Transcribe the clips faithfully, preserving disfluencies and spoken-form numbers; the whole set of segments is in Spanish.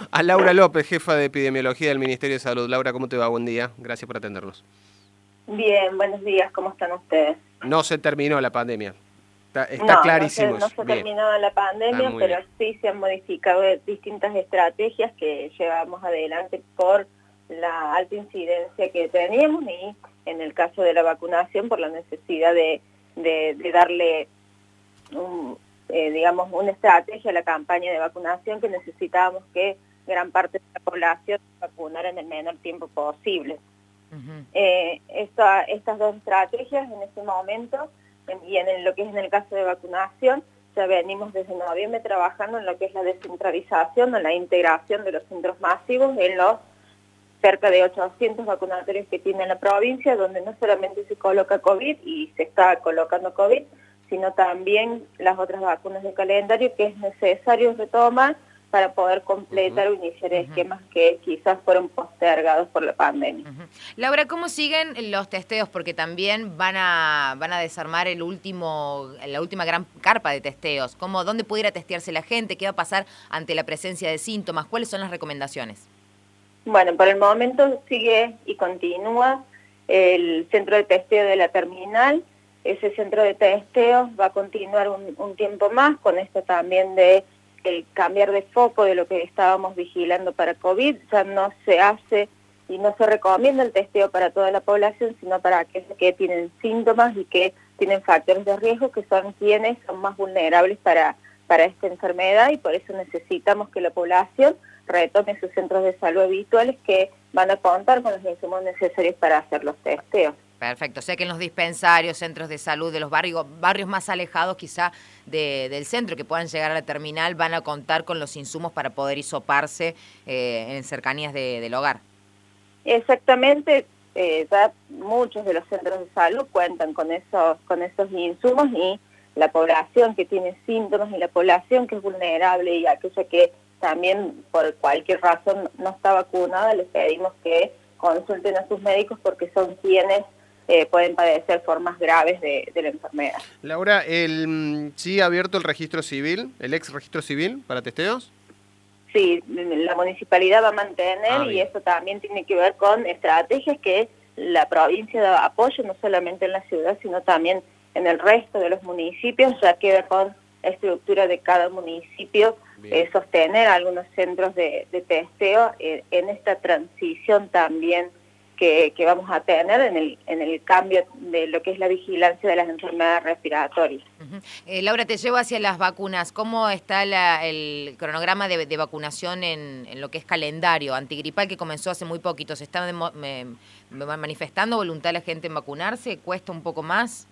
A Laura López, jefa de epidemiología del Ministerio de Salud. Laura, ¿cómo te va? Buen día. Gracias por atendernos. Bien, buenos días, ¿cómo están ustedes? No se terminó la pandemia. Está, está No, no se, clarísimo no eso. se ha Bien. terminado la Está pandemia, muy pero bien. sí se han modificado distintas estrategias que llevamos adelante por la alta incidencia que teníamos y en el caso de la vacunación por la necesidad de, de, de darle, un, eh, digamos, una estrategia a la campaña de vacunación que necesitábamos que gran parte de la población se vacunara en el menor tiempo posible. Uh-huh. eh, esta, estas dos estrategias en este momento y en lo que es en el caso de vacunación, ya venimos desde noviembre trabajando en lo que es la descentralización o la integración de los centros masivos en los cerca de ochocientos vacunatorios que tiene la provincia, donde no solamente se coloca COVID y se está colocando COVID, sino también las otras vacunas de calendario que es necesario retomar para poder completar uh-huh. o iniciar uh-huh. esquemas que quizás fueron postergados por la pandemia. Uh-huh. Laura, ¿cómo siguen los testeos? Porque también van a van a desarmar el último la última gran carpa de testeos. ¿Cómo, dónde puede ir a testearse la gente? ¿Qué va a pasar ante la presencia de síntomas? ¿Cuáles son las recomendaciones? Bueno, por el momento sigue y continúa el centro de testeo de la terminal. Ese centro de testeo va a continuar un, un tiempo más, con esto también de el cambiar de foco de lo que estábamos vigilando para COVID. Ya no se hace y no se recomienda el testeo para toda la población, sino para aquellos que tienen síntomas y que tienen factores de riesgo, que son quienes son más vulnerables para, para esta enfermedad, y por eso necesitamos que la población retome sus centros de salud habituales que van a contar con los insumos necesarios para hacer los testeos. Perfecto, o sea que en los dispensarios, centros de salud de los barrios, barrios más alejados quizá de, del centro que puedan llegar a la terminal van a contar con los insumos para poder hisoparse eh, en cercanías de, del hogar. Exactamente, eh, ya muchos de los centros de salud cuentan con esos, con esos insumos, y la población que tiene síntomas y la población que es vulnerable y aquella que también por cualquier razón no está vacunada, les pedimos que consulten a sus médicos porque son quienes Eh, pueden padecer formas graves de, de la enfermedad. Laura, el, ¿sigue abierto el registro civil, el ex registro civil para testeos? Sí, la municipalidad va a mantener ah, y eso también tiene que ver con estrategias que la provincia da apoyo, no solamente en la ciudad, sino también en el resto de los municipios, ya queda con la estructura de cada municipio eh, sostener algunos centros de, de testeo eh, en esta transición también Que, que vamos a tener en el, en el cambio de lo que es la vigilancia de las enfermedades respiratorias. Uh-huh. eh, Laura, te llevo hacia las vacunas. ¿Cómo está la, el cronograma de, de vacunación en, en lo que es calendario antigripal que comenzó hace muy poquito? ¿Se está me, me, manifestando voluntad la gente en vacunarse? ¿Cuesta un poco más?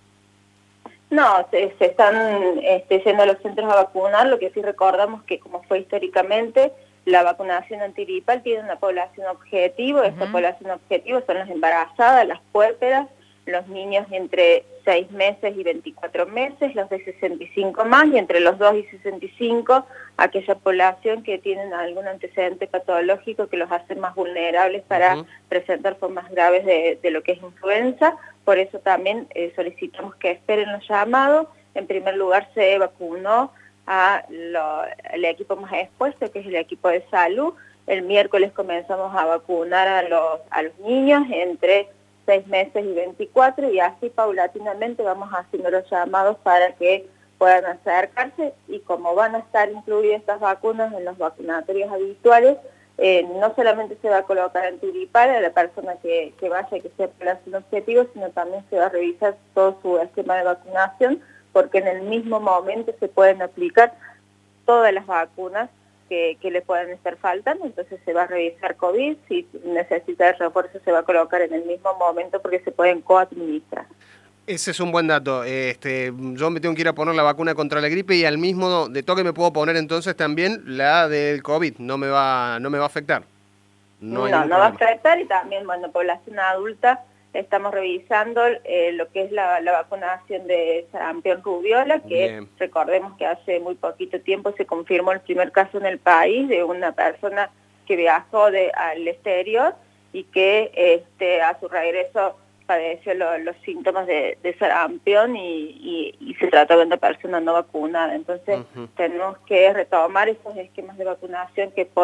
No, se, se están este, yendo a los centros a vacunar. Lo que sí recordamos que, como fue históricamente, la vacunación antigripal tiene una población objetivo. Esta uh-huh. población objetivo son las embarazadas, las puérperas, los niños entre seis meses y veinticuatro meses, los de sesenta y cinco más, y entre los dos y sesenta y cinco, aquella población que tienen algún antecedente patológico que los hace más vulnerables para uh-huh. presentar formas graves de, de lo que es influenza. Por eso también eh, solicitamos que esperen los llamados. En primer lugar se vacunó a lo, el equipo más expuesto, que es el equipo de salud. El miércoles comenzamos a vacunar a los, a los niños entre seis meses y veinticuatro, y así paulatinamente vamos haciendo los llamados para que puedan acercarse, y como van a estar incluidas estas vacunas en los vacunatorios habituales, eh, no solamente se va a colocar antigripal a la persona que, que vaya, que sea población objetivo, sino también se va a revisar todo su esquema de vacunación, porque en el mismo momento se pueden aplicar todas las vacunas que, que le puedan estar faltando. Entonces se va a revisar COVID, si necesita el refuerzo se va a colocar en el mismo momento porque se pueden coadministrar. Ese es un buen dato. Este, yo me tengo que ir a poner la vacuna contra la gripe y al mismo de toque me puedo poner entonces también la del COVID. No me va, no me va a afectar. No, no, no va a afectar, y también, bueno, población adulta, estamos revisando eh, lo que es la, la vacunación de sarampión rubiola, que Bien. recordemos que hace muy poquito tiempo se confirmó el primer caso en el país de una persona que viajó de, al exterior y que este, a su regreso padeció lo, los síntomas de, de sarampión y, y, y se trató de una persona no vacunada. Entonces uh-huh. tenemos que retomar esos esquemas de vacunación que por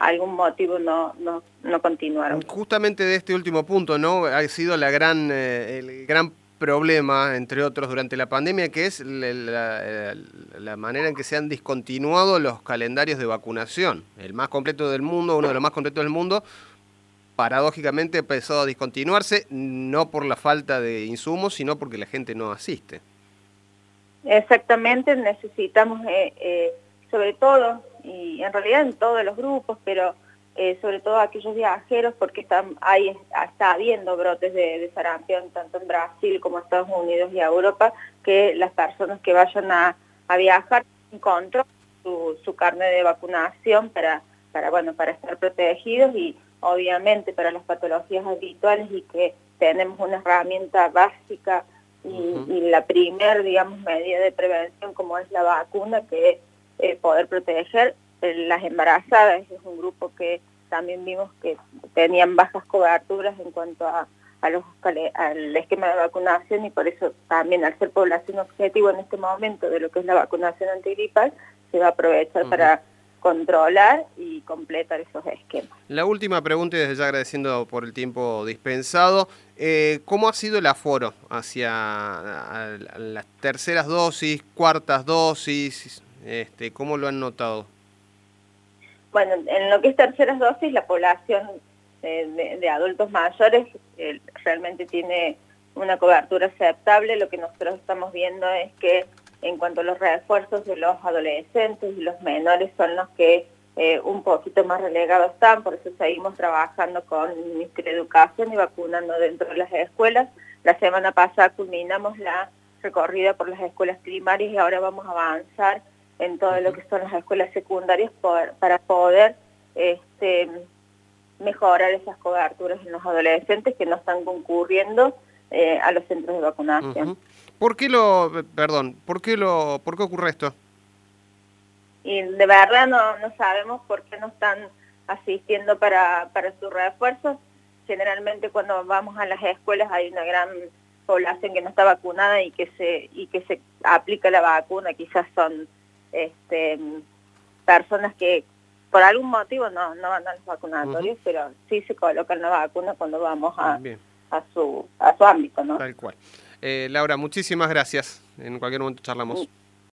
algún motivo no, no, no continuaron. Justamente de este último punto, ¿no? Ha sido la gran, eh, el gran problema, entre otros, durante la pandemia, que es la, la, la manera en que se han discontinuado los calendarios de vacunación. El más completo del mundo, uno de los más completos del mundo, paradójicamente empezó a discontinuarse, no por la falta de insumos, sino porque la gente no asiste. Exactamente, necesitamos, eh, eh, sobre todo, y en realidad en todos los grupos, pero eh, sobre todo aquellos viajeros, porque están, hay, está habiendo brotes de, de sarampión tanto en Brasil como en Estados Unidos y Europa, que las personas que vayan a, a viajar encuentren su, su carnet de vacunación para, para, bueno, para estar protegidos y obviamente para las patologías habituales, y que tenemos una herramienta básica y, uh-huh. y la primer, digamos, medida de prevención como es la vacuna, que es eh, poder proteger eh, las embarazadas. Es un grupo que también vimos que tenían bajas coberturas en cuanto a, a los, al esquema de vacunación, y por eso también, al ser población objetivo en este momento de lo que es la vacunación antigripal, se va a aprovechar uh-huh. para controlar y completar esos esquemas. La última pregunta, y desde ya agradeciendo por el tiempo dispensado, eh, ¿cómo ha sido el aforo hacia a, a las terceras dosis, cuartas dosis? Este, ¿Cómo lo han notado? Bueno, en lo que es terceras dosis, la población de, de, de adultos mayores eh, realmente tiene una cobertura aceptable. Lo que nosotros estamos viendo es que en cuanto a los refuerzos de los adolescentes y los menores son los que eh, un poquito más relegados están, por eso seguimos trabajando con el Ministerio de Educación y vacunando dentro de las escuelas. La semana pasada culminamos la recorrida por las escuelas primarias y ahora vamos a avanzar en todo lo que son las escuelas secundarias por, para poder este, mejorar esas coberturas en los adolescentes que no están concurriendo eh, a los centros de vacunación. Uh-huh. ¿Por qué lo, perdón, por qué lo, por qué ocurre esto? Y de verdad no, no sabemos por qué no están asistiendo para, para sus refuerzos. Generalmente cuando vamos a las escuelas hay una gran población que no está vacunada y que se, y que se aplica la vacuna. Quizás son este, personas que por algún motivo no, no van a los vacunatorios, uh-huh. pero sí se colocan la vacuna cuando vamos a, a, su, a su ámbito, ¿no? Tal cual. Eh, Laura, muchísimas gracias. En cualquier momento charlamos.